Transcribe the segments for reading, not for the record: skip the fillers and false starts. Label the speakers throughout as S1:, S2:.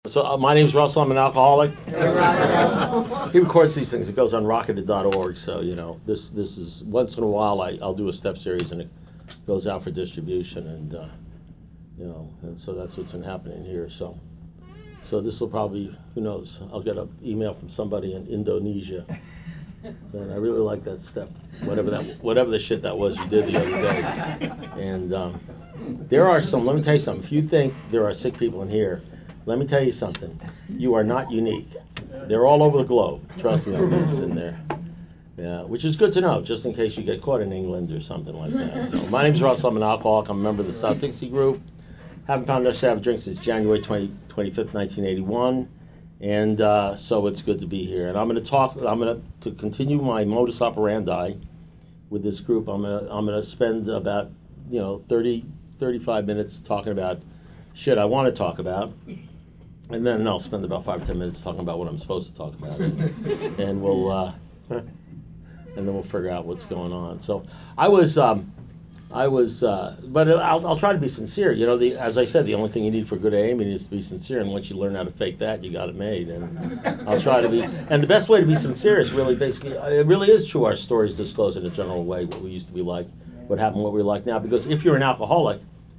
S1: So my name's Russell. I'm an alcoholic. He records these things. It goes on rocketed.org. So this is once in a while I'll do a step series and it goes out for distribution and so that's what's been happening here. So this will probably, who knows? I'll get an email from somebody in Indonesia. And I really like that step, whatever the shit that was you did the other day. And there are some. Let me tell you something. If you think there are sick people in here, let me tell you something. You are not unique. They're all over the globe. Trust me on this. And yeah, which is good to know, just in case you get caught in England or something like that. So my name's Russell. I'm an alcoholic. I'm a member of the South Dixie Group. Haven't found enough to have a drink since January 25th, 1981. And so it's good to be here. And I'm going to continue my modus operandi with this group. I'm going to spend about 30, 35 minutes talking about shit I want to talk about. And then I'll spend about 5 or 10 minutes talking about what I'm supposed to talk about, and then we'll figure out what's going on. So but I'll try to be sincere. As I said, the only thing you need for good aiming is to be sincere, and once you learn how to fake that, you got it made. And I'll try to be. And the best way to be sincere is really basically, it really is true. Our stories disclose in a general way what we used to be like, what happened, what we're like now. Because if you're an alcoholic,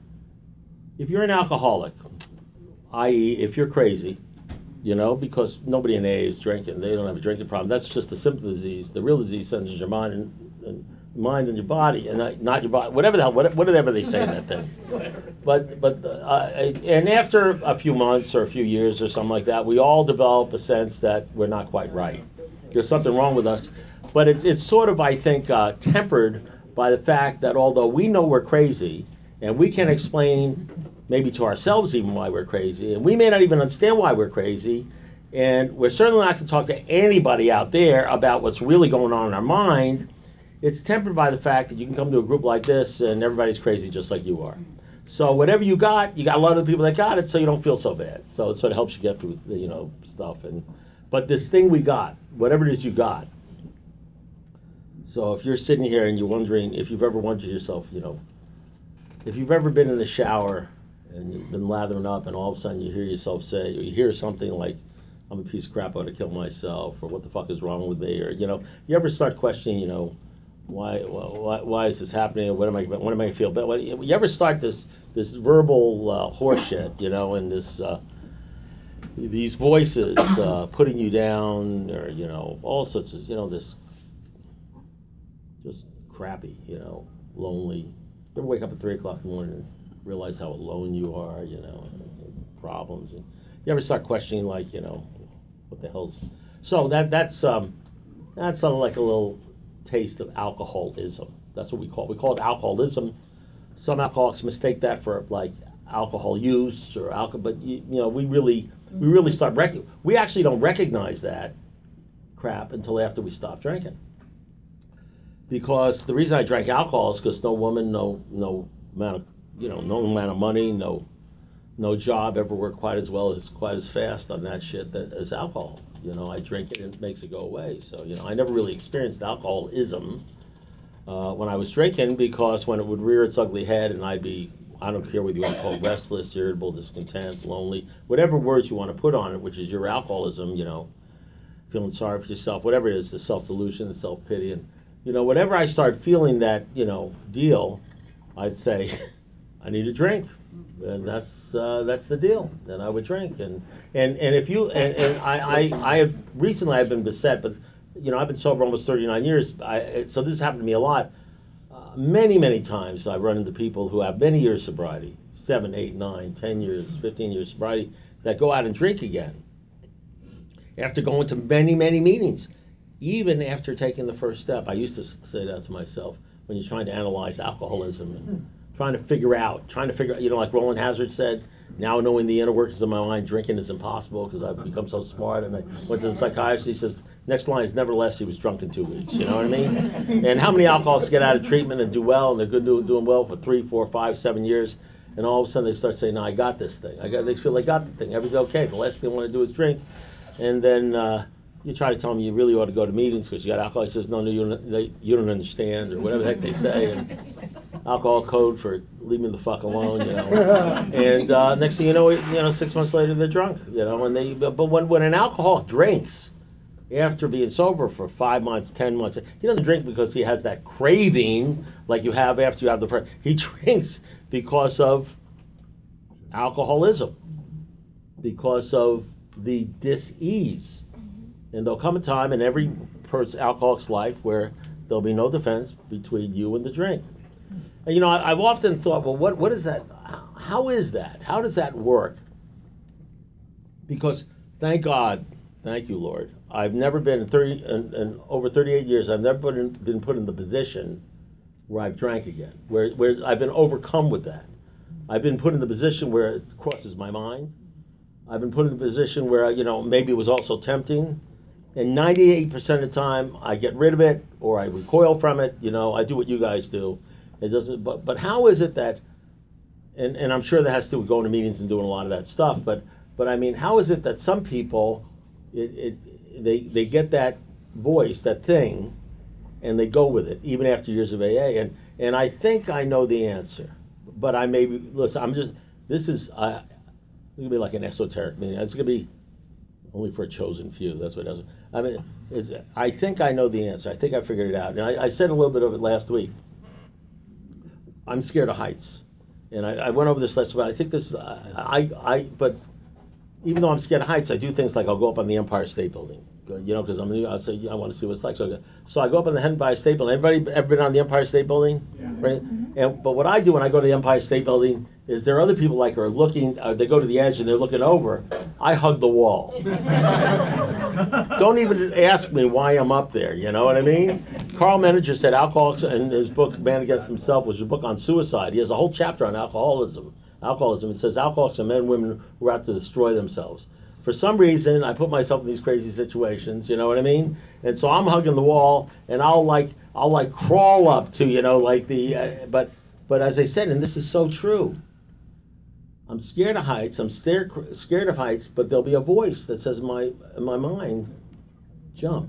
S1: i.e., if you're crazy, because nobody in AA is drinking, they don't have a drinking problem. That's just a symptom disease. The real disease centers your mind and your body, and not your body. Whatever they say in that thing. But and after a few months or a few years or something like that, we all develop a sense that we're not quite right. There's something wrong with us. But it's sort of, I think, tempered by the fact that although we know we're crazy, and we can explain maybe to ourselves even why we're crazy, and we may not even understand why we're crazy, and we're certainly not going to talk to anybody out there about what's really going on in our mind. It's tempered by the fact that you can come to a group like this and everybody's crazy just like you are. So whatever you got a lot of the people that got it, so you don't feel so bad. So it sort of helps you get through the stuff. But this thing we got, whatever it is you got. So if you're sitting here and you're wondering, if you've ever wondered yourself, if you've ever been in the shower and you've been lathering up and all of a sudden you hear yourself say, or you hear something like, I'm a piece of crap, I ought to kill myself, or what the fuck is wrong with me, or you ever start questioning, why is this happening, or what am I going to feel bad? You ever start this verbal horseshit, and this these voices putting you down, or all sorts of this just crappy, lonely. You ever wake up at 3 o'clock in the morning and realize how alone you are, problems, and you ever start questioning what the hell's so that's sort of like a little taste of alcoholism. That's what we call it alcoholism. Some alcoholics mistake that for like alcohol use or alcohol, but we really start we actually don't recognize that crap until after we stop drinking. Because the reason I drank alcohol is because no woman, no amount of no amount of money, no job ever worked quite as fast on that shit as alcohol. I drink it and it makes it go away. So I never really experienced alcoholism when I was drinking, because when it would rear its ugly head and I don't care whether you want to call it restless, irritable, discontent, lonely, whatever words you want to put on it, which is your alcoholism, feeling sorry for yourself, whatever it is, the self-delusion, the self-pity, and whatever I start feeling that deal, I'd say I need a drink, and that's the deal. Then I would drink, and if you and I have recently I've been beset, but I've been sober almost 39 years. So this has happened to me a lot. Many times I've run into people who have many years sobriety, 7, 8, 9, 10 years, 15 years sobriety, that go out and drink again after going to many meetings, even after taking the first step. I used to say that to myself when you're trying to analyze alcoholism and trying to figure out, like Roland Hazard said, now knowing the inner workings of my mind, drinking is impossible because I've become so smart. And I went to the psychiatrist. He says, next line is, nevertheless, he was drunk in 2 weeks. You know what I mean? And how many alcoholics get out of treatment and do well, and they're doing well for 3, 4, 5, 7 years, and all of a sudden they start saying, no, I got this thing. They feel they got the thing. Everything's okay. The last thing they want to do is drink. And then you try to tell them you really ought to go to meetings because you got alcohol. He says, no, you don't understand, or whatever the heck they say. alcohol code for leave me the fuck alone, And next thing you know, 6 months later they're drunk, And but when an alcoholic drinks after being sober for 5 months, 10 months, he doesn't drink because he has that craving like you have after you have the first. He drinks because of alcoholism, because of the dis-ease. And there'll come a time in every alcoholic's life where there'll be no defense between you and the drink. And I've often thought, well, what is that? How is that? How does that work? Because thank God, thank you, Lord, I've never been in over 38 years. I've never been put in the position where I've drank again, where I've been overcome with that. I've been put in the position where it crosses my mind. I've been put in the position where maybe it was also tempting. And 98% of the time, I get rid of it or I recoil from it. I do what you guys do. It doesn't. But how is it that? And I'm sure that has to do with going to meetings and doing a lot of that stuff. But I mean, how is it that some people, they get that voice, that thing, and they go with it even after years of AA? And I think I know the answer, but I may be. Listen, this is going to be like an esoteric meeting. It's going to be only for a chosen few. That's what it is. I mean, I think I know the answer. I think I figured it out. And I said a little bit of it last week. I'm scared of heights. And I went over this last week. I think this, but even though I'm scared of heights, I do things like I'll go up on the Empire State Building, because I'll say, I want to see what it's like. So I go up on the Empire State Building. Everybody ever been on the Empire State Building? Yeah. Right? But what I do when I go to the Empire State Building is there are other people like are looking, they go to the edge and they're looking over. I hug the wall. Don't even ask me why I'm up there, you know what I mean? Carl Menninger said alcoholics, in his book, Man Against Himself, which is a book on suicide. He has a whole chapter on alcoholism. It says alcoholics are men and women who are out to destroy themselves. For some reason, I put myself in these crazy situations, you know what I mean? And so I'm hugging the wall, and I'll crawl up to, but as I said, and this is so true, I'm scared of heights. I'm scared of heights, but there'll be a voice that says in my mind, jump.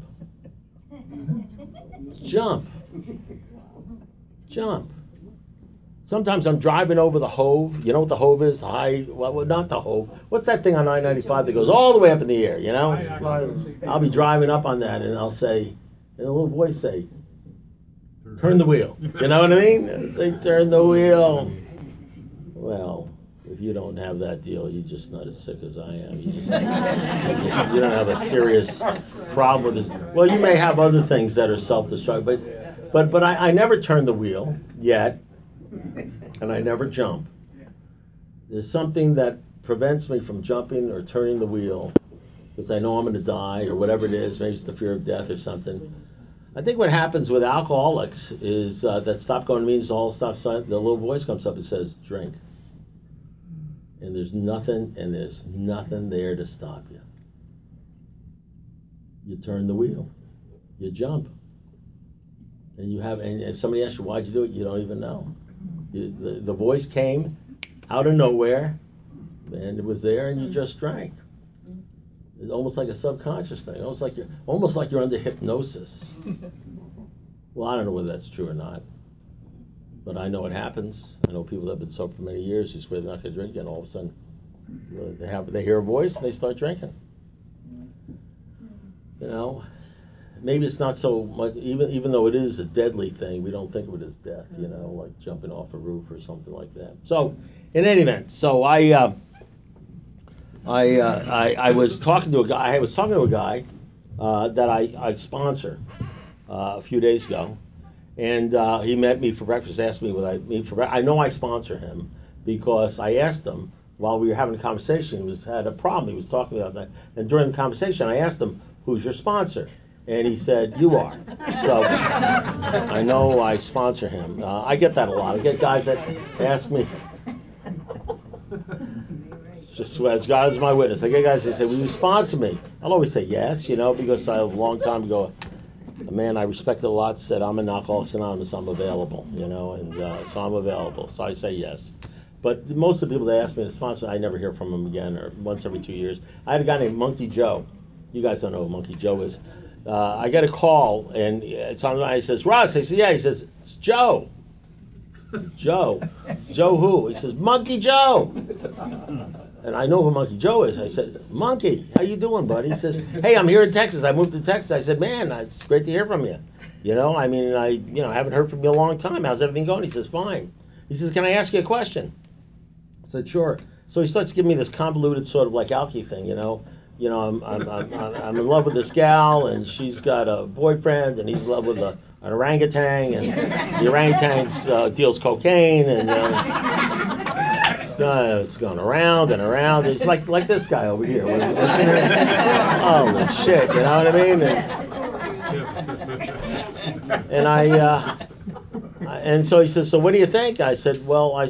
S1: Jump. Jump. Sometimes I'm driving over the Hove. You know what the Hove is? Not the Hove. What's that thing on I-95 that goes all the way up in the air, you know? I'll be driving up on that, and I'll say, and a little voice say, turn the wheel. You know what I mean? I'll say, turn the wheel. Well, if you don't have that deal, you're just not as sick as I am. You don't have a serious problem with this. Well, you may have other things that are self-destructive, but I never turn the wheel yet, and I never jump. There's something that prevents me from jumping or turning the wheel because I know I'm going to die or whatever it is. Maybe it's the fear of death or something. I think what happens with alcoholics is that stop going to meetings, all stop sign, the little voice comes up and says, drink. And there's nothing there to stop you. You turn the wheel. You jump. And if somebody asks you why'd you do it, you don't even know. The voice came out of nowhere, and it was there, and you just drank. It's almost like a subconscious thing. Almost like you're under hypnosis. Well, I don't know whether that's true or not, but I know it happens. I know people that have been sober for many years who swear they're not going to drink, and all of a sudden they hear a voice and they start drinking. You know, maybe it's not so much, even though it is a deadly thing, we don't think of it as death, you know, like jumping off a roof or something like that. So, in any event, so I was talking to a guy. That I sponsor a few days ago, and he met me for breakfast. Asked me would I meet for breakfast. I know I sponsor him because I asked him while we were having a conversation. He had a problem. He was talking about that, and during the conversation, I asked him, "Who's your sponsor?" And he said, "You are." So I know I sponsor him. I get that a lot. I get guys that ask me. Just as God is my witness. I get guys that say, "Will you sponsor me?" I'll always say yes, you know, because a long time ago, a man I respected a lot said, "I'm in Alcoholics Anonymous, I'm available," you know, and so I'm available. So I say yes. But most of the people that ask me to sponsor, I never hear from them again, or once every 2 years. I had a guy named Monkey Joe. You guys don't know who Monkey Joe is. I get a call, and it's on. He says, "Russ." I said, "Yeah." He says, "It's Joe." I said, Joe. Joe who? He says, Monkey Joe. And I know who Monkey Joe is. I said, Monkey, how you doing, buddy? He says, hey, I'm here in Texas. I moved to Texas. I said, man, it's great to hear from you. I haven't heard from you in a long time. How's everything going? He says, fine. He says, can I ask you a question? I said, sure. So he starts giving me this convoluted sort of like alky thing, I'm in love with this gal, and she's got a boyfriend, and he's in love with an orangutan, and the orangutan deals cocaine, and it's going around and around. It's like this guy over here. Holy shit, you know what I mean? And so he says, so what do you think? I said,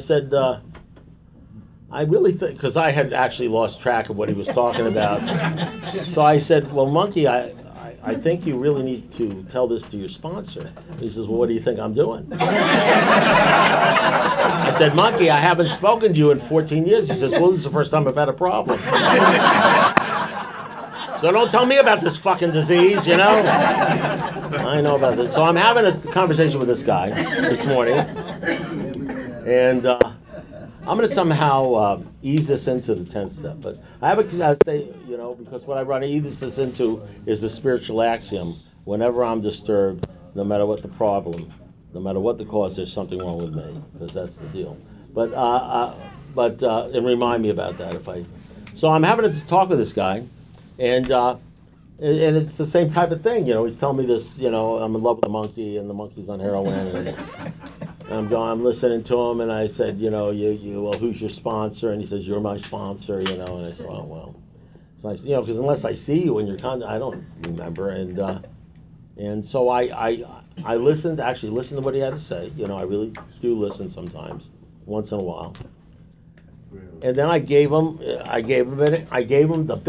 S1: I really think, because I had actually lost track of what he was talking about. So I said, well, Monkey, I think you really need to tell this to your sponsor. He says, well, what do you think I'm doing? I said, Monkey, I haven't spoken to you in 14 years. He says, well, this is the first time I've had a problem. So don't tell me about this fucking disease, I know about it. So I'm having a conversation with this guy this morning. And I'm going to somehow ease this into the 10th step. But I have a say, because what I want to ease this into is the spiritual axiom. Whenever I'm disturbed, no matter what the problem, no matter what the cause, there's something wrong with me, because that's the deal. But and remind me about that if I. So I'm having a talk with this guy, and it's the same type of thing. He's telling me this. I'm in love with the monkey, and the monkey's on heroin. And I'm listening to him, and I said, well, who's your sponsor? And he says, you're my sponsor, And I said, well. So I said, because unless I see you in your I don't remember. And so I listened to what he had to say. I really do listen sometimes, once in a while. And then I gave him the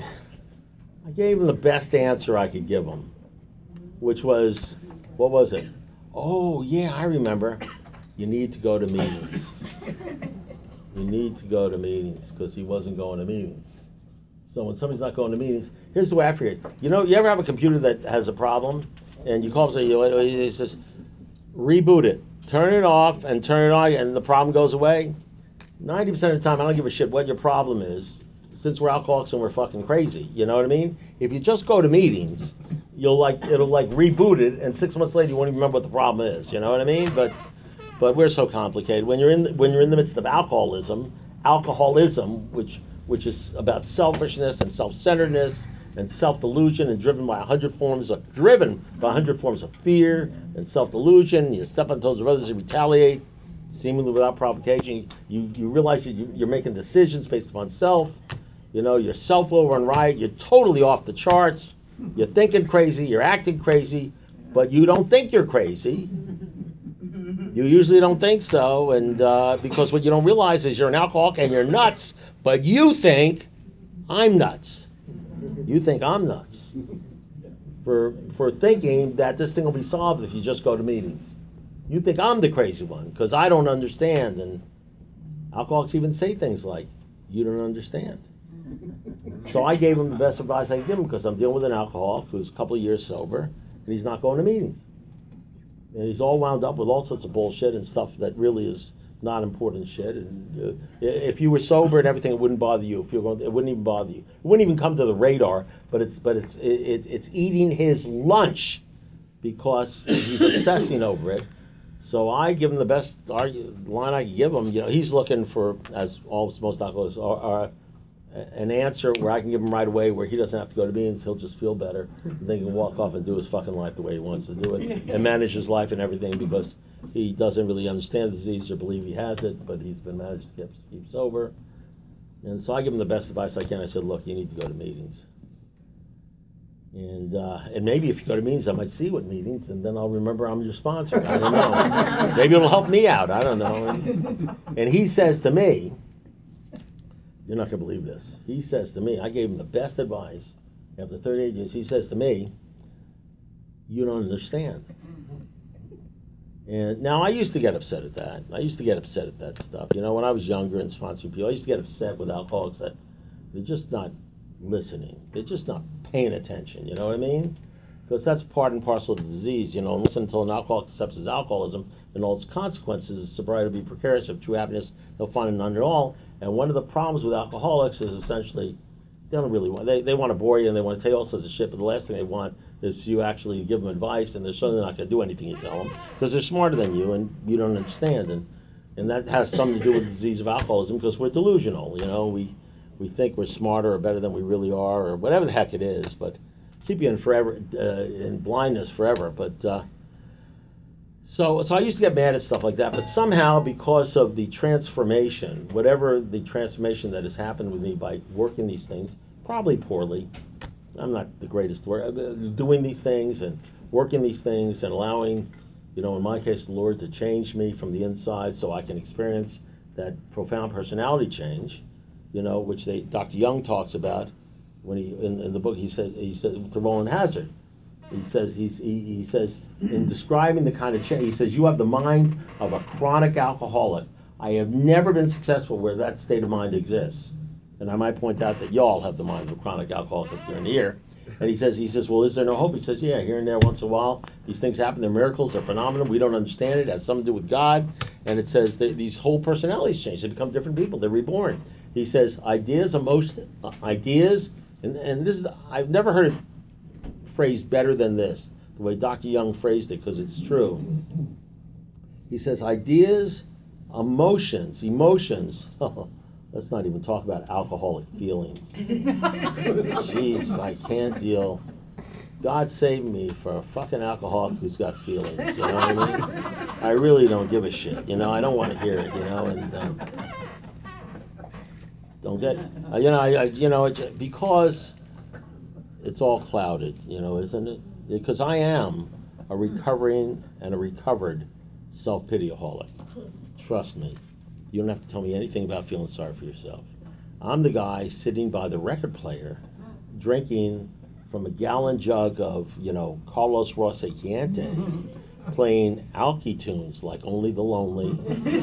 S1: best answer I could give him, which was, what was it? Oh, yeah, I remember. You need to go to meetings. You need to go to meetings, because he wasn't going to meetings. So when somebody's not going to meetings, here's the way I figure it. You ever have a computer that has a problem, and you call him and say, he says, reboot it. Turn it off and turn it on, and the problem goes away. 90% of the time, I don't give a shit what your problem is, since we're alcoholics and we're fucking crazy. You know what I mean? If you just go to meetings, it'll reboot it, and 6 months later you won't even remember what the problem is. You know what I mean? But we're so complicated. When you're in the midst of alcoholism, which is about selfishness and self-centeredness and self-delusion, and driven by 100 forms of fear and self-delusion. You step on the toes of others, you retaliate, seemingly without provocation. You realize that you're making decisions based upon self. Your self will run riot. You're totally off the charts. You're thinking crazy. You're acting crazy, but you don't think you're crazy. You usually don't think so, and because what you don't realize is you're an alcoholic and you're nuts, but you think I'm nuts. You think I'm nuts for thinking that this thing will be solved if you just go to meetings. You think I'm the crazy one because I don't understand, and alcoholics even say things like, you don't understand. So I gave him the best advice I could give him, because I'm dealing with an alcoholic who's a couple of years sober, and he's not going to meetings. And he's all wound up with all sorts of bullshit and stuff that really is not important shit. And if you were sober and everything, it wouldn't bother you. It wouldn't even bother you. It wouldn't even come to the radar. But it's eating his lunch because he's obsessing over it. So I give him the best line I can give him. He's looking for, as most alcoholics are, an answer where I can give him right away, where he doesn't have to go to meetings. He'll just feel better, and then he can walk off and do his fucking life the way he wants to do it, and manage his life and everything, because he doesn't really understand the disease or believe he has it, but he's been managed to keep sober. And so I give him the best advice I can. I said, look, you need to go to meetings. And maybe if you go to meetings, I might see you at meetings, and then I'll remember I'm your sponsor. I don't know. Maybe it'll help me out. I don't know. And he says to me, you're not going to believe this. He says to me, I gave him the best advice after 38 years. He says to me, you don't understand. And now I used to get upset at that. I used to get upset at that stuff. When I was younger and sponsoring people, I used to get upset with alcoholics that they're just not listening. They're just not paying attention. You know what I mean? Because that's part and parcel of the disease. Listen until an alcoholic accepts his alcoholism, and all its consequences. Sobriety will be precarious. Of true happiness, they'll find none at all. And one of the problems with alcoholics is essentially they don't really want. They want to bore you and they want to tell you all sorts of shit. But the last thing they want is you actually give them advice, and they're certainly not going to do anything you tell them because they're smarter than you and you don't understand. And that has something to do with the disease of alcoholism because we're delusional. We think we're smarter or better than we really are, or whatever the heck it is. But keep you in blindness forever. But so I used to get mad at stuff like that. But somehow, because of the transformation, whatever the transformation that has happened with me by working these things, probably poorly. I'm not the greatest worker. Doing these things and working these things and allowing, in my case, the Lord to change me from the inside so I can experience that profound personality change, which Dr. Young talks about when in the book he said to Roland Hazard. He says in describing the kind of change, he says, you have the mind of a chronic alcoholic. I have never been successful where that state of mind exists. And I might point out that y'all have the mind of a chronic alcoholic up here and here. And he says, well, is there no hope? He says, yeah, here and there, once in a while, these things happen. They're miracles. They're phenomena. We don't understand it. It has something to do with God. And it says that these whole personalities change. They become different people. They're reborn. He says, ideas, and this is, I've never heard it phrased better than this, the way Dr. Young phrased it, because it's true. He says, ideas, emotions. Let's not even talk about alcoholic feelings. Jeez, I can't deal. God save me for a fucking alcoholic who's got feelings. You know what I mean? I really don't give a shit. I don't want to hear it. And don't get. Because it's all clouded. Isn't it? Because I am a recovering and a recovered self-pity-aholic. Trust me. You don't have to tell me anything about feeling sorry for yourself. I'm the guy sitting by the record player, drinking from a gallon jug of, Carlos Rosachiente, playing alky tunes like Only the Lonely,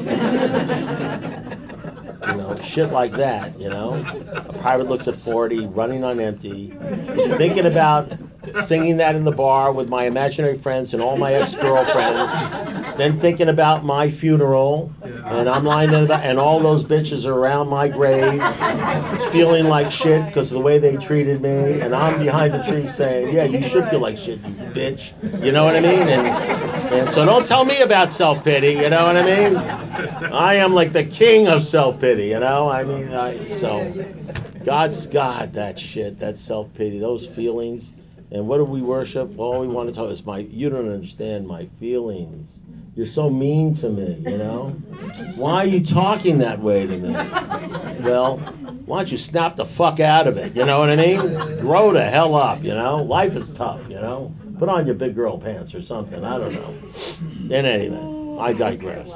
S1: shit like that, A Private Looks at 40, Running on Empty, thinking about singing that in the bar with my imaginary friends and all my ex-girlfriends, then thinking about my funeral, and I'm lying there and all those bitches are around my grave, feeling like shit because of the way they treated me, and I'm behind the tree saying, yeah, you should feel like shit, you bitch. You know what I mean? And so don't tell me about self-pity, you know what I mean? I am like the king of self-pity, so God's God, that shit, that self-pity, those feelings. And what do we worship? All we want to talk is you don't understand my feelings. You're so mean to me, Why are you talking that way to me? Well, why don't you snap the fuck out of it? You know what I mean? Grow the hell up, Life is tough, Put on your big girl pants or something. I don't know. In any event, I digress.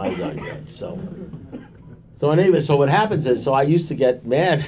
S1: So anyway, so what happens is, I used to get mad.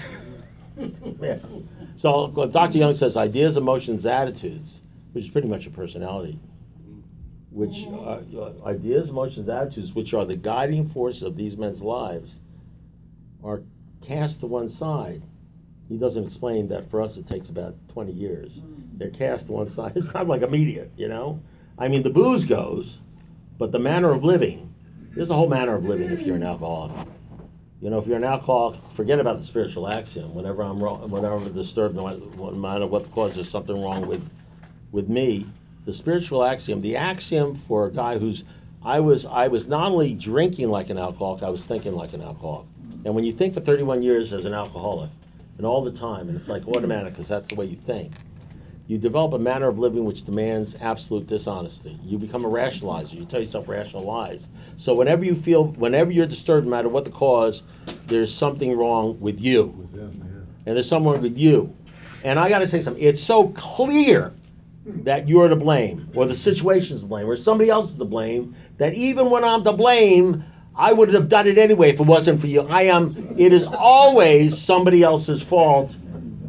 S1: So Dr. Young says ideas, emotions, attitudes, which is pretty much a personality, which ideas, emotions, attitudes, which are the guiding force of these men's lives, are cast to one side. He doesn't explain that for us it takes about 20 years. They're cast to one side. It's not like immediate, the booze goes, but the manner of living, there's a whole manner of living if you're an alcoholic. If you're an alcoholic, forget about the spiritual axiom. Whenever I'm wrong, whenever I'm disturbed, no matter what the cause, there's something wrong with me. The spiritual axiom, the axiom for a guy I was not only drinking like an alcoholic, I was thinking like an alcoholic. And when you think for 31 years as an alcoholic, and all the time, and it's like automatic because that's the way you think, you develop a manner of living which demands absolute dishonesty. You become a rationalizer. You tell yourself rational lies. So whenever you're disturbed, no matter what the cause, there's something wrong with you.
S2: With them, yeah.
S1: And there's something wrong with you. And I got to say something. It's so clear that you're to blame, or the situation's to blame, or somebody else is to blame, that even when I'm to blame, I would have done it anyway if it wasn't for you. It is always somebody else's fault.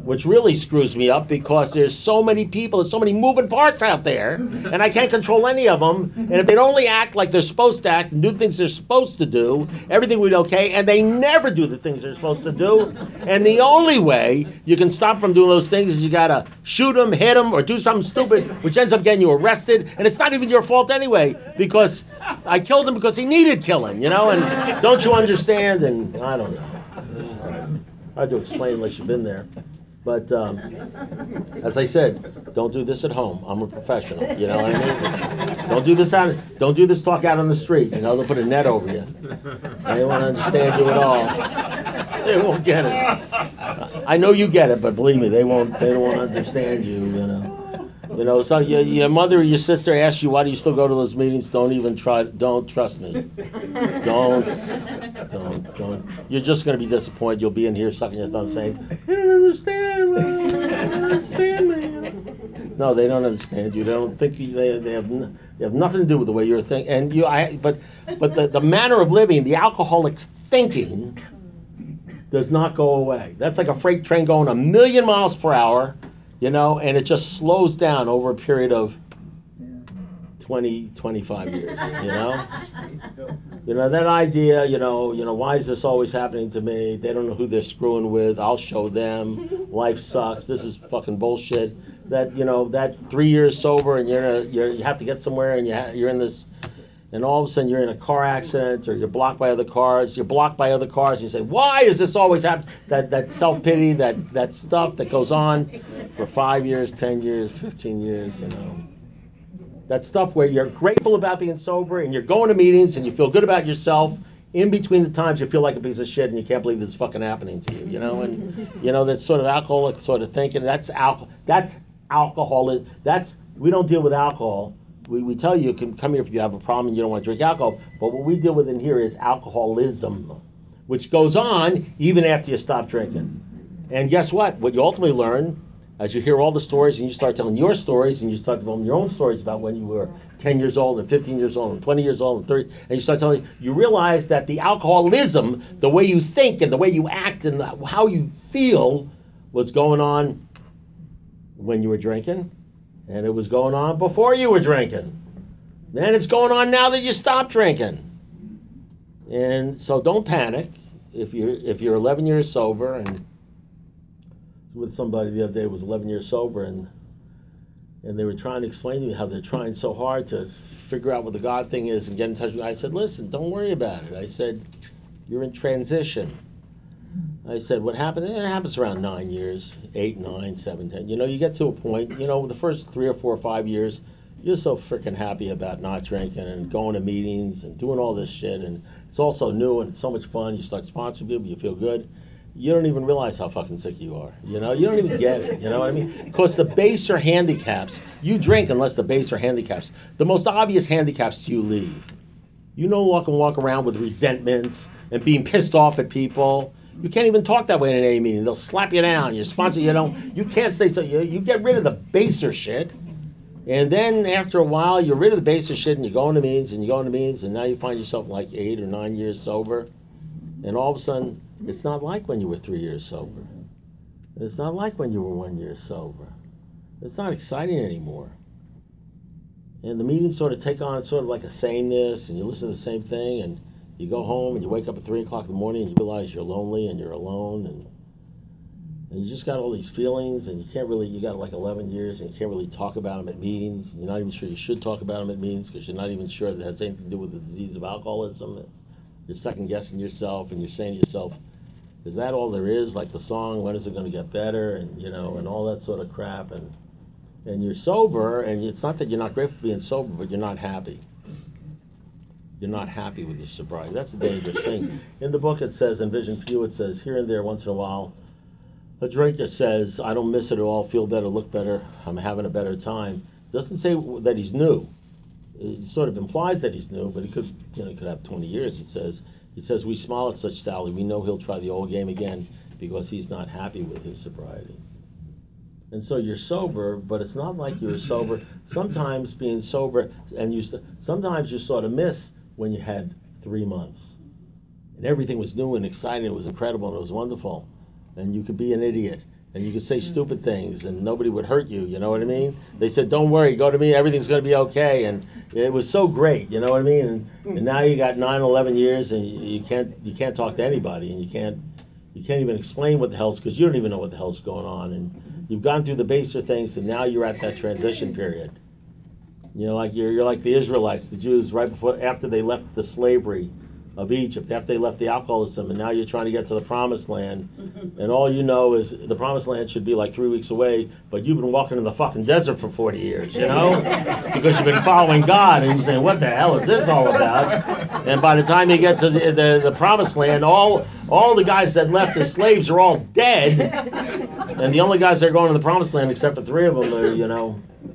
S1: which really screws me up because there's so many people, there's so many moving parts out there, and I can't control any of them. And if they'd only act like they're supposed to act and do things they're supposed to do, everything would be okay. And they never do the things they're supposed to do. And the only way you can stop from doing those things is you gotta shoot them, hit them, or do something stupid, which ends up getting you arrested. And it's not even your fault anyway, because I killed him because he needed killing, And don't you understand? And I don't know. Hard to explain unless you've been there. But as I said, don't do this at home. I'm a professional. You know what I mean? Don't do this out. Don't do this talk out on the street. They'll put a net over you. They won't understand you at all. They won't get it. I know you get it, but believe me, they won't. They won't understand you. So your mother or your sister asks you, why do you still go to those meetings? Don't even try. Don't trust me. Don't. You're just going to be disappointed. You'll be in here sucking your thumb saying, I don't understand. I don't understand me. No, they don't understand you. They don't think you, they have nothing to do with the way you're thinking. And but the manner of living, the alcoholic's thinking, does not go away. That's like a freight train going 1,000,000 miles per hour. And it just slows down over a period of 20, 25 years, that idea, why is this always happening to me? They don't know who they're screwing with. I'll show them. Life sucks. This is fucking bullshit. That 3 years sober and you have to get somewhere and you're in this, and all of a sudden you're in a car accident or you're blocked by other cars. You're blocked by other cars. And you say, why is this always happening? That self-pity, that stuff that goes on for 5 years, 10 years, 15 years, That stuff where you're grateful about being sober and you're going to meetings and you feel good about yourself. In between the times you feel like a piece of shit and you can't believe this is fucking happening to you, And, that sort of alcoholic sort of thinking, that's alcohol. We don't deal with alcohol. We tell you can come here if you have a problem and you don't want to drink alcohol. But what we deal with in here is alcoholism, which goes on even after you stop drinking. And guess what? What you ultimately learn, as you hear all the stories and you start telling your stories and you start telling your own stories about when you were 10 years old and 15 years old and 20 years old and 30, and you start telling, you realize that the alcoholism, the way you think and the way you act and how you feel was going on when you were drinking. And it was going on before you were drinking. And it's going on now that you stopped drinking. And so don't panic. If you're 11 years sober, and with somebody the other day who was 11 years sober, and they were trying to explain to me how they're trying so hard to figure out what the God thing is and get in touch with me. I said, listen, don't worry about it. I said, you're in transition. I said, what happened? It happens around 9 years, 8, 9, 7, 10. You get to a point, the first 3 or 4 or 5 years, you're so freaking happy about not drinking and going to meetings and doing all this shit. And it's all so new and it's so much fun. You start sponsoring people, you feel good. You don't even realize how fucking sick you are. You don't even get it. You know what I mean? Because the baser handicaps, you drink unless the baser handicaps. The most obvious handicaps you leave. You no longer walk around with resentments and being pissed off at people. You can't even talk that way in an AA meeting. They'll slap you down. Your sponsor, you can't say so. You get rid of the baser shit. And then after a while, you're rid of the baser shit and you go into meetings and now you find yourself like 8 or 9 years sober. And all of a sudden, it's not like when you were 3 years sober. It's not like when you were 1 year sober. It's not exciting anymore. And the meetings sort of take on sort of like a sameness, and you listen to the same thing, and you go home and you wake up at 3 o'clock in the morning and you realize you're lonely and you're alone, and you just got all these feelings, and you got like 11 years and you can't really talk about them at meetings. You're not even sure you should talk about them at meetings because you're not even sure that it has anything to do with the disease of alcoholism. You're second guessing yourself and you're saying to yourself, is that all there is? Like the song, when is it going to get better? And, and all that sort of crap. And you're sober, and it's not that you're not grateful for being sober, but you're not happy. You're not happy with your sobriety. That's a dangerous thing. In the book it says, in Vision Few, it says, here and there, once in a while, a drinker says, I don't miss it at all, feel better, look better, I'm having a better time. It doesn't say that he's new. It sort of implies that he's new, but he could have 20 years. It says, we smile at such Sally. We know he'll try the old game again because he's not happy with his sobriety. And so you're sober, but it's not like you're sober. Sometimes being sober, and sometimes you sort of miss when you had 3 months. And everything was new and exciting, it was incredible, and it was wonderful. And you could be an idiot. and you could say stupid things, and nobody would hurt you. You know what I mean? They said, "Don't worry, go to me. Everything's going to be okay." And it was so great. You know what I mean? And now you got 9, 11 years, and you can't talk to anybody, and you can't even explain what the hell's, because you don't even know what the hell's going on, and you've gone through the baser things, and now you're at that transition period. You know, like you're like the Israelites, the Jews, right before after they left the slavery of Egypt, after they left the alcoholism, and now you're trying to get to the promised land, and all you know is the promised land should be like 3 weeks away, but you've been walking in the fucking desert for 40 years, you know, because you've been following God, and you're saying, what the hell is this all about? And by the time you get to the promised land, all the guys that left as slaves are all dead, and the only guys that are going to the promised land, except for 3 of them, are, you know,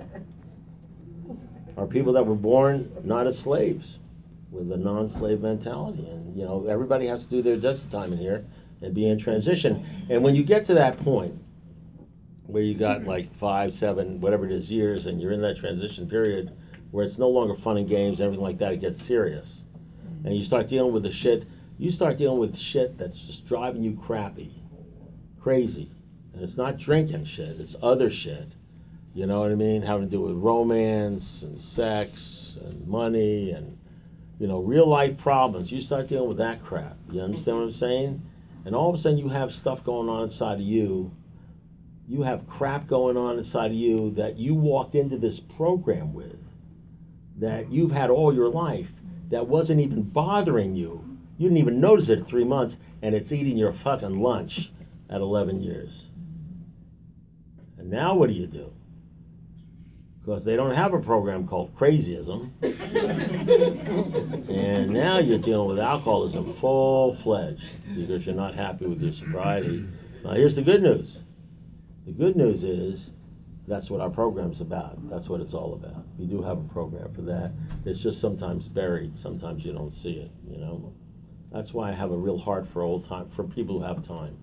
S1: are people that were born not as slaves, with a non-slave mentality. And, you know, everybody has to do their just time in here and be in transition. And when you get to that point where you got like 5, 7, whatever it is, years, and you're in that transition period where it's no longer fun and games, everything like that, it gets serious. And you start dealing with shit that's just driving you crazy. And it's not drinking shit, it's other shit. You know what I mean? Having to do with romance and sex and money and, you know, real life problems. You start dealing with that crap. You understand what I'm saying? And all of a sudden you have stuff going on inside of you. You have crap going on inside of you that you walked into this program with, that you've had all your life, that wasn't even bothering you. You didn't even notice it at 3 months, and it's eating your fucking lunch at 11 years. And now what do? Because they don't have a program called crazyism. And now you're dealing with alcoholism full-fledged because you're not happy with your sobriety. Now here's the good news. The good news is that's what our program's about. That's what it's all about. We do have a program for that. It's just sometimes buried. Sometimes you don't see it, you know. That's why I have a real heart for people who have time.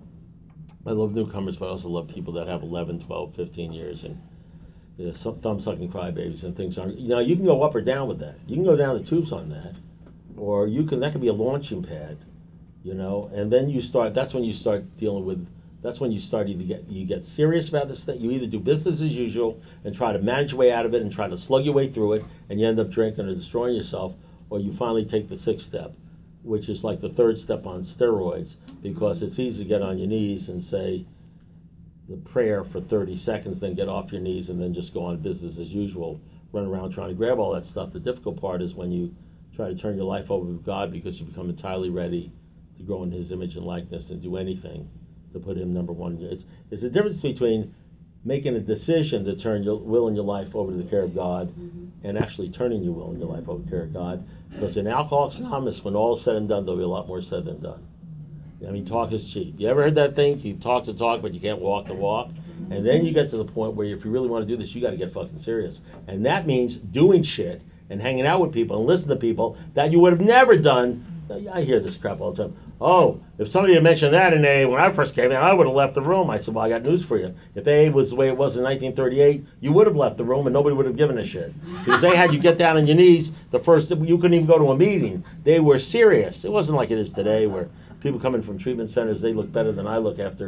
S1: I love newcomers, but I also love people that have 11, 12, 15 years and some thumb-sucking crybabies and things. You know, you can go up or down with that. You can go down the tubes on that, or that can be a launching pad, you know. And then that's when you start dealing with. That's when you get serious about this thing. You either do business as usual and try to manage your way out of it and try to slug your way through it, and you end up drinking or destroying yourself, or you finally take the 6th step, which is like the 3rd step on steroids, because it's easy to get on your knees and say the prayer for 30 seconds, then get off your knees and then just go on business as usual, run around trying to grab all that stuff. The difficult part is when you try to turn your life over to God because you become entirely ready to grow in His image and likeness and do anything to put Him number one. It's the difference between making a decision to turn your will and your life over to the care of God and actually turning your will and your life over to the care of God. Because in Alcoholics Anonymous, when all is said and done, there'll be a lot more said than done. I mean, talk is cheap. You ever heard that thing? You talk the talk, but you can't walk the walk. And then you get to the point where if you really want to do this, you got to get fucking serious. And that means doing shit and hanging out with people and listening to people that you would have never done. I hear this crap all the time. Oh, if somebody had mentioned that in AA when I first came in, I would have left the room. I said, well, I got news for you. If AA was the way it was in 1938, you would have left the room and nobody would have given a shit. Because they had you get down on your knees you couldn't even go to a meeting. They were serious. It wasn't like it is today where people coming from treatment centers, they look better than I look after,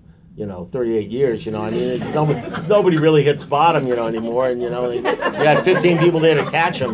S1: 38 years, I mean, nobody really hits bottom, anymore, and, you got 15 people there to catch them,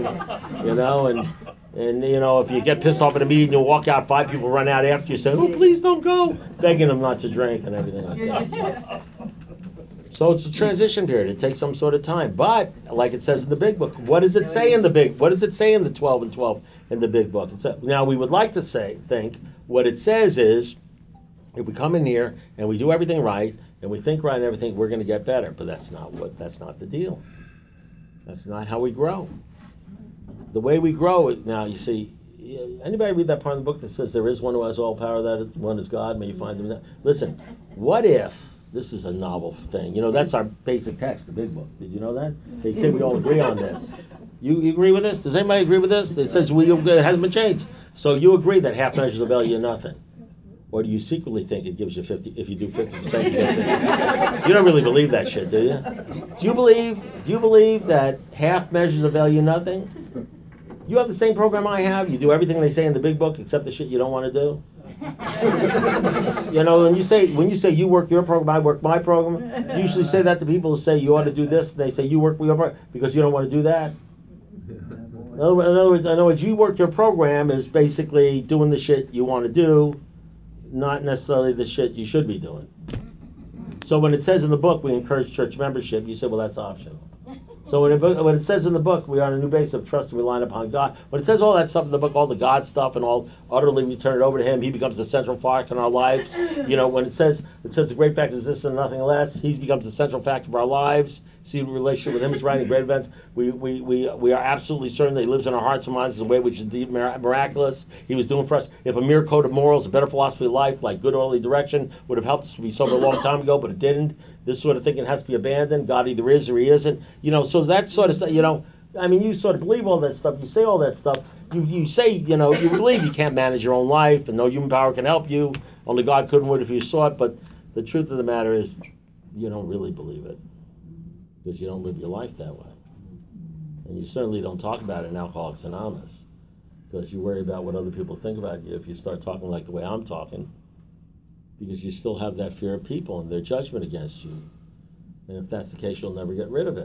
S1: and if you get pissed off at a meeting, you'll walk out, 5 people run out after you, saying, oh, please don't go, begging them not to drink and everything like that. So it's a transition period. It takes some sort of time. But, like it says in the big book, what does it say in the 12 and 12 in the big book? Now, we would like to think what it says is, if we come in here and we do everything right and we think right and everything, we're going to get better. But that's not the deal. That's not how we grow. The way we grow now, you see, anybody read that part of the book that says there is one who has all power, that one is God, may you find him. Listen, what if, this is a novel thing, that's our basic text, the big book. Did you know that? They say we all agree on this. You agree with this? Does anybody agree with this? It says it hasn't been changed. So you agree that half measures of value are nothing. Or do you secretly think it gives you 50? If you do 50%, you get 50. You don't really believe that shit, do you? Do you believe that half measures of value nothing? You have the same program I have. You do everything they say in the big book except the shit you don't want to do. You know, when you say you work your program, I work my program, you usually say that to people who say you ought to do this, and they say you work your program because you don't want to do that. In other words, you work your program is basically doing the shit you want to do, not necessarily the shit you should be doing. So when it says in the book we encourage church membership, you say, well, that's optional. So when it says in the book we are on a new base of trust and relying upon God, when it says all that stuff in the book, all the God stuff and all utterly we turn it over to Him, He becomes the central factor in our lives. You know, when it says the great fact is this and nothing less, He becomes the central factor of our lives. See the relationship with Him is right in great events. We are absolutely certain that He lives in our hearts and minds in a way which is indeed miraculous. He was doing for us. If a mere code of morals, a better philosophy of life, like good orderly direction, would have helped us to be sober a long time ago, but it didn't. This sort of thinking has to be abandoned. God either is or He isn't. You know, so that sort of stuff, you know, I mean, you sort of believe all that stuff. You say all that stuff. You say, you know, you believe you can't manage your own life and no human power can help you. Only God could and would if you sought. But the truth of the matter is you don't really believe it because you don't live your life that way. And you certainly don't talk about it in Alcoholics Anonymous because you worry about what other people think about you if you start talking like the way I'm talking, because you still have that fear of people and their judgment against you. And if that's the case, you'll never get rid of it.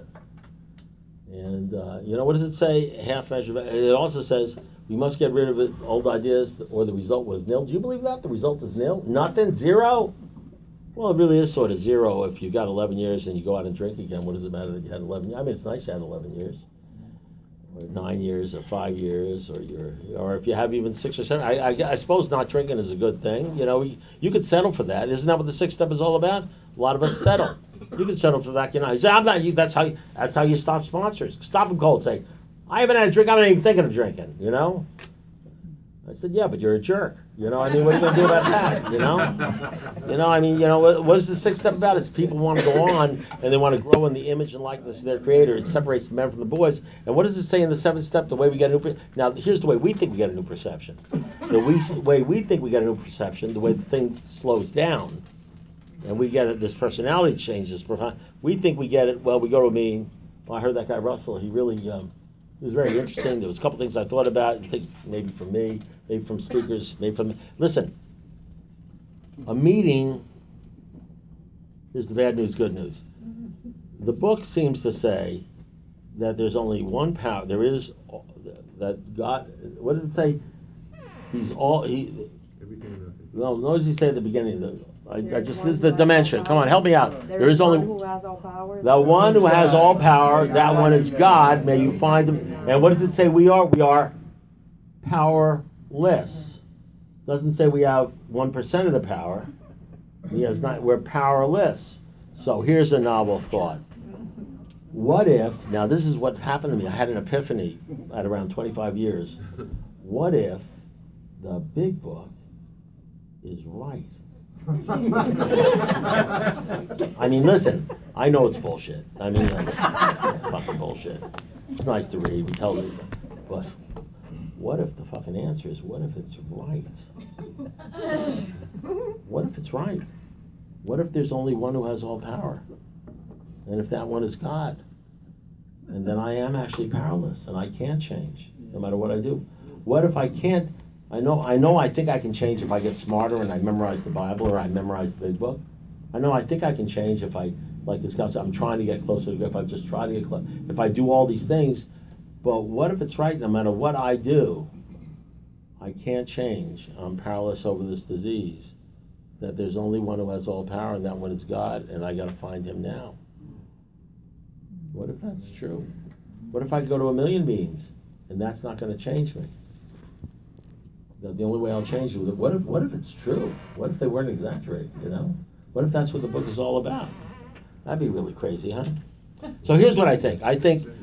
S1: And, you know, what does it say? Half measure. It also says we must get rid of it, old ideas, or the result was nil. Do you believe that? The result is nil? Nothing? Zero? Well, it really is sort of zero if you've got 11 years and you go out and drink again. What does it matter that you had 11 years? I mean, it's nice you had 11 years. Or 9 years, or 5 years, or if you have even 6 or 7. I suppose not drinking is a good thing. You know, you could settle for that. Isn't that what the sixth step is all about? A lot of us settle. You can settle for that. You know, you say, I'm not. That's how you stop sponsors. Stop them cold. Say, I haven't had a drink. I'm not even thinking of drinking. You know. I said, yeah, but you're a jerk. You know, I mean, what are you going to do about that? I mean, what is the sixth step about? Is people want to go on and they want to grow in the image and likeness of their Creator. It separates the men from the boys. And what does it say in the seventh step? The way we get a new now, here's the way we think we get a new perception. The way we think we get a new perception, the way the thing slows down, and we get this personality change, this profound. We think we get it. Well, we go to a meeting. Well, I heard that guy Russell. He really. It was very interesting. There was a couple things I thought about. I think maybe from me, maybe from speakers, maybe from... Listen, a meeting is the bad news, good news. The book seems to say that there's only one power. There is... That God... What does it say? He's all... No, what does he say at the beginning? This is the dimension. Come on, help me out. There is only
S2: who has all power.
S1: The one who has all power. That one is God. May you find him. And what does it say we are? We are powerless. Doesn't say we have 1% of the power. He has not. We're powerless. So here's a novel thought. What if? Now this is what happened to me. I had an epiphany at around 25 years. What if the big book is right? I mean, listen, I know it's bullshit. I mean, it's fucking bullshit. It's nice to read, we tell you, but what if the fucking answer is, what if it's right? What if it's right? What if there's only one who has all power? And if that one is God? And then I am actually powerless, and I can't change, no matter what I do. What if I can't? I think I can change if I get smarter and I memorize the Bible or I memorize the big book. I think I can change if I, like this guy said, I'm trying to get closer to God, if I just try to get close, if I do all these things. But what if it's right, no matter what I do, I can't change. I'm powerless over this disease. That there's only one who has all power, and that one is God, and I got to find him now. What if that's true? What if I go to 1,000,000 meetings, and that's not going to change me? The only way I'll change it. What if it's true? What if they weren't exaggerating? What if that's what the book is all about? That'd be really crazy, huh? So here's what I think. I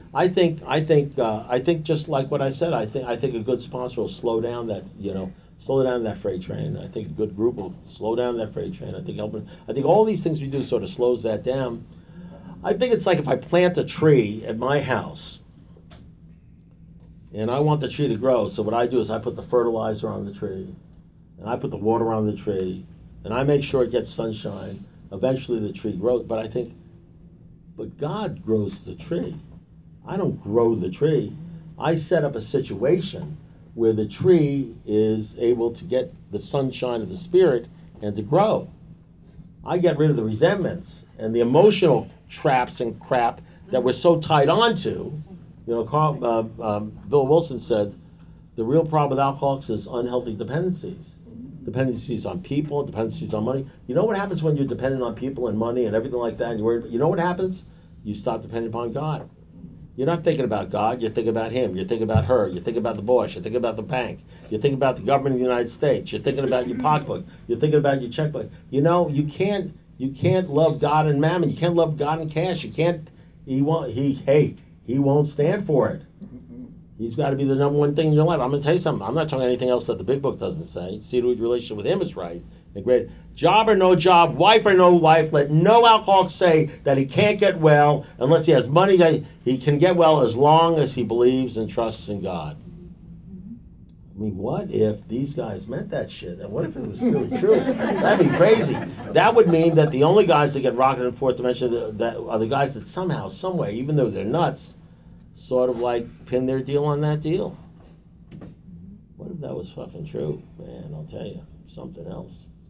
S1: think just like what I said. I think a good sponsor will slow down that freight train. I think a good group will slow down that freight train. I think all these things we do sort of slows that down. I think it's like if I plant a tree at my house. And I want the tree to grow, so what I do is I put the fertilizer on the tree, and I put the water on the tree, and I make sure it gets sunshine. Eventually the tree grows, but I think, but God grows the tree. I don't grow the tree. I set up a situation where the tree is able to get the sunshine of the Spirit and to grow. I get rid of the resentments and the emotional traps and crap that we're so tied onto. Bill Wilson said the real problem with alcoholics is unhealthy dependencies. Dependencies on people, dependencies on money. You know what happens when you're dependent on people and money and everything like that? And you know what happens? You stop depending upon God. You're not thinking about God. You're thinking about Him. You're thinking about her. You're thinking about the boss. You're thinking about the bank. You're thinking about the government of the United States. You're thinking about your pocketbook. You're thinking about your checkbook. You can't love God and mammon. You can't love God and cash. You can't. He won't stand for it. He's got to be the number one thing in your life. I'm going to tell you something. I'm not talking anything else that the big book doesn't say. See to your relationship with Him is right. And great. Job or no job, wife or no wife, let no alcoholic say that he can't get well unless he has money. That he can get well as long as he believes and trusts in God. I mean, what if these guys meant that shit? And what if it was really true? That'd be crazy. That would mean that the only guys that get rocketed in fourth dimension that are the guys that somehow, some way, even though they're nuts, sort of like pin their deal on that deal. What if that was fucking true? Man, I'll tell you, something else.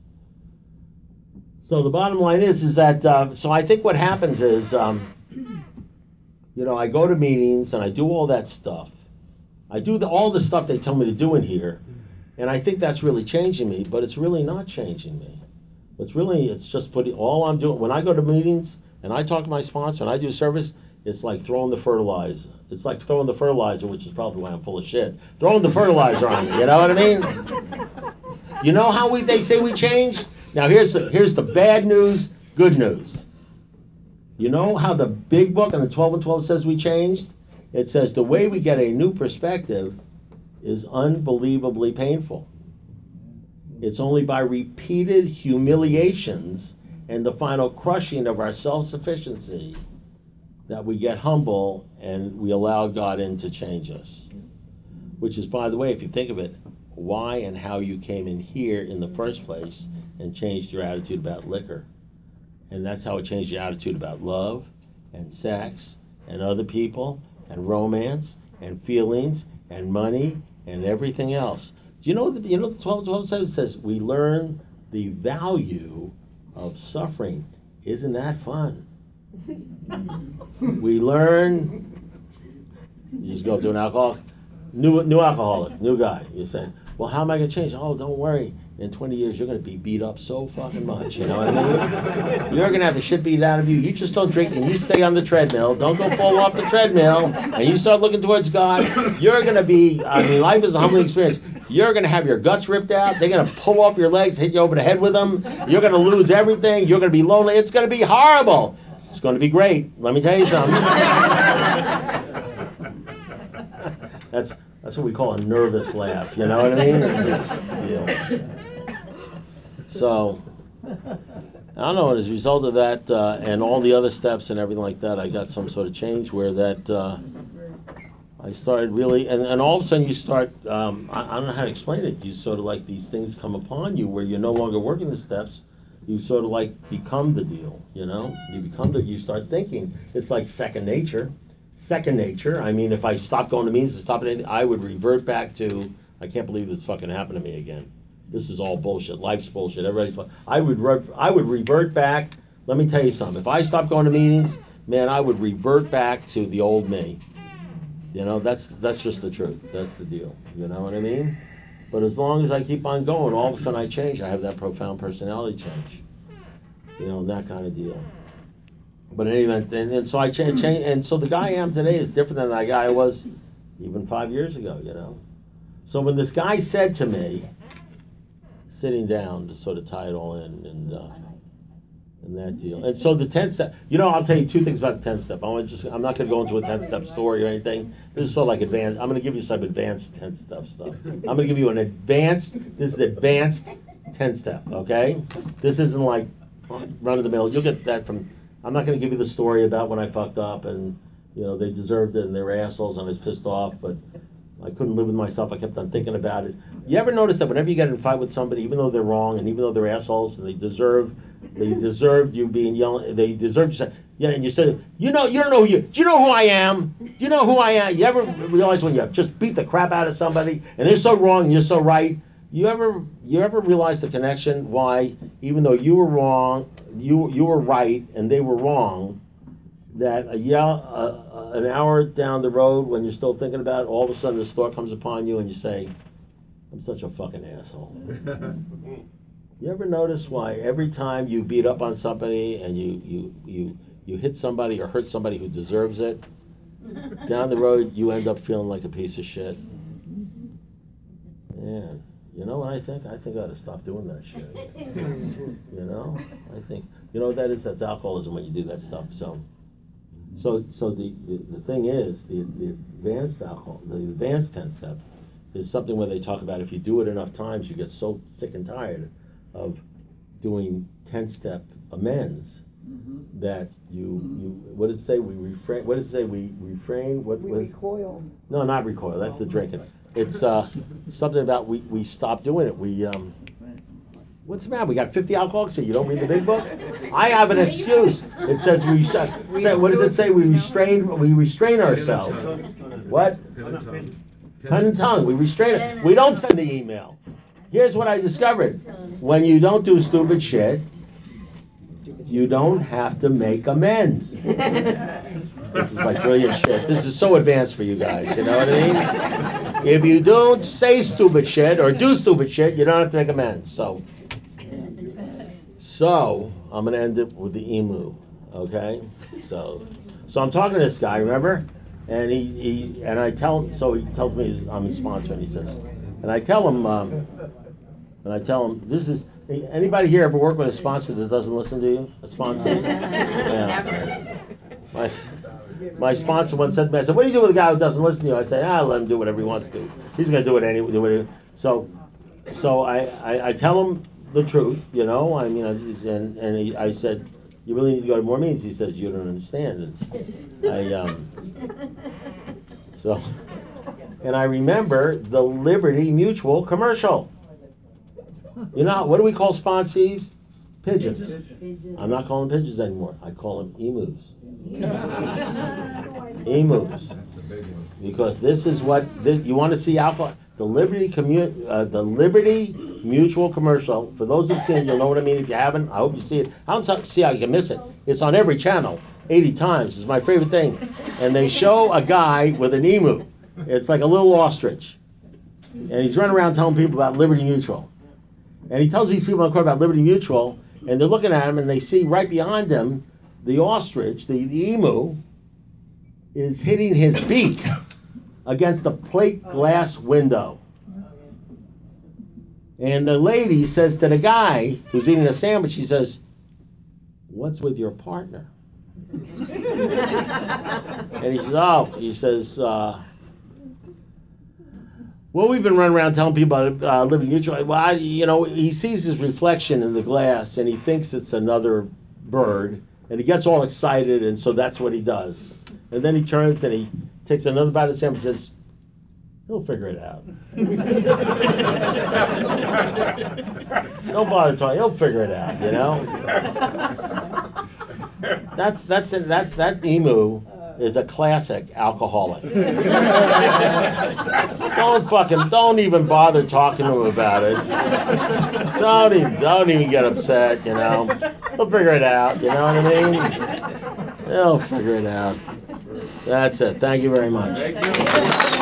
S1: So the bottom line is that, so I think what happens is, I go to meetings and I do all that stuff. I do all the stuff they tell me to do in here, and I think that's really changing me, but it's really not changing me. It's just putting, all I'm doing, when I go to meetings and I talk to my sponsor and I do service, it's like throwing the fertilizer. It's like throwing the fertilizer, which is probably why I'm full of shit. Throwing the fertilizer on me, you know what I mean? You know how they say we change? Now here's the bad news, good news. You know how the big book on the 12 and 12 says we changed? It says the way we get a new perspective is unbelievably painful. It's only by repeated humiliations and the final crushing of our self-sufficiency that we get humble and we allow God in to change us. Which is, by the way, if you think of it, why and how you came in here in the first place and changed your attitude about liquor. And that's how it changed your attitude about love and sex and other people and romance and feelings and money and everything else. Do you know the 12 says? It says we learn the value of suffering. Isn't that fun? We learn. You just go up to an alcoholic, new alcoholic, new guy. You say, well, how am I going to change? Oh, don't worry. In 20 years, you're going to be beat up so fucking much. You know what I mean? You're going to have the shit beat out of you. You just don't drink and you stay on the treadmill. Don't go fall off the treadmill. And you start looking towards God. You're going to be, life is a humbling experience. You're going to have your guts ripped out. They're going to pull off your legs, hit you over the head with them. You're going to lose everything. You're going to be lonely. It's going to be horrible. It's going to be great. Let me tell you something. That's what we call a nervous laugh, you know what I mean? Yeah. So, I don't know, as a result of that and all the other steps and everything like that, I got some sort of change where that I started really, and all of a sudden you start, I don't know how to explain it, you sort of like these things come upon you where you're no longer working the steps, you sort of like become the deal, you know? You start thinking, it's like second nature. Second nature. I mean, if I stopped going to meetings and stopped anything, I would revert back to, I can't believe this fucking happened to me again. This is all bullshit. Life's bullshit. Everybody's. I would revert back. Let me tell you something. If I stopped going to meetings, man, I would revert back to the old me. You know, that's just the truth. That's the deal. You know what I mean? But as long as I keep on going, all of a sudden I change. I have that profound personality change. You know, and that kind of deal. But in any event, and so I changed, and so the guy I am today is different than the guy I was even 5 years ago, you know. So when this guy said to me, sitting down to sort of tie it all in, and that deal, and so the 10th step, you know, I'll tell you two things about the 10th step. I'm not going to go into a 10th step story or anything. This is sort of like advanced. I'm going to give you some advanced 10th step stuff. I'm going to give you advanced 10th step, okay? This isn't like run of the mill. You'll get that from. I'm not going to give you the story about when I fucked up and, you know, they deserved it and they were assholes and I was pissed off, but I couldn't live with myself. I kept on thinking about it. You ever notice that whenever you get in a fight with somebody, even though they're wrong and even though they're assholes and they deserve you being yelling, they deserve you say, yeah, and you say, you don't know do you know who I am? Do you know who I am? You ever realize when you just beat the crap out of somebody and they're so wrong and you're so right, You ever realize the connection why, even though you were wrong, you were right and they were wrong, that an hour down the road when you're still thinking about it, all of a sudden this thought comes upon you and you say, I'm such a fucking asshole. You ever notice why every time you beat up on somebody and you hit somebody or hurt somebody who deserves it, down the road you end up feeling like a piece of shit? Man, you know what I think? I think I ought to stop doing that shit. You know? I think, you know what that is? That's alcoholism when you do that stuff. So the thing is, the advanced alcohol, the advanced 10-step is something where they talk about if you do it enough times, you get so sick and tired of doing 10-step amends that you what does it say? We refrain. What does it say? We refrain. What?
S2: We recoil.
S1: No, not recoil. That's the drinking. It's something about we stop doing it. We what's the matter? We got 50 alcoholics here. You don't read the big book? I have an excuse. It says what does it say? We restrain ourselves. What? Pen and tongue. We restrain it. We don't send the email. Here's what I discovered. When you don't do stupid shit, you don't have to make amends. This is like brilliant shit. This is so advanced for you guys, you know what I mean? If you don't say stupid shit or do stupid shit, you don't have to make amends. So I'm gonna end it with the emu, okay? So I'm talking to this guy, remember? And I tell him. So he tells me I'm his sponsor, and he says, and I tell him, this is. Anybody here ever work with a sponsor that doesn't listen to you? A sponsor? Yeah. My sponsor once said to me, I said, what do you do with a guy who doesn't listen to you? I said, let him do whatever he wants to do. He's going to do it anyway. So I tell him the truth, you know. I mean, I said, you really need to go to more meetings. He says, you don't understand. And I remember the Liberty Mutual commercial. You know, what do we call sponsees? Pigeons. I'm not calling them pigeons anymore. I call them emus. Emus. Because this is what you want to see alcohol. The Liberty Mutual commercial. For those who've seen it, you'll know what I mean. If you haven't, I hope you see it. I don't see how you can miss it. It's on every channel, 80 times. It's my favorite thing. And they show a guy with an emu. It's like a little ostrich. And he's running around telling people about Liberty Mutual. And he tells these people on the court about Liberty Mutual, and they're looking at him, and they see right behind him the ostrich, the emu, is hitting his beak against a plate glass window. And the lady says to the guy who's eating a sandwich, she says, what's with your partner? And he says, well, we've been running around telling people about Liberty Mutual. Well, he sees his reflection in the glass, and he thinks it's another bird, and he gets all excited, and so that's what he does. And then he turns and he takes another bite of the sandwich and says, he'll figure it out. Don't bother talking. He'll figure it out, you know? That emu is a classic alcoholic. Don't even bother talking to him about it. Don't even get upset, you know. He'll figure it out, you know what I mean? He'll figure it out. That's it. Thank you very much.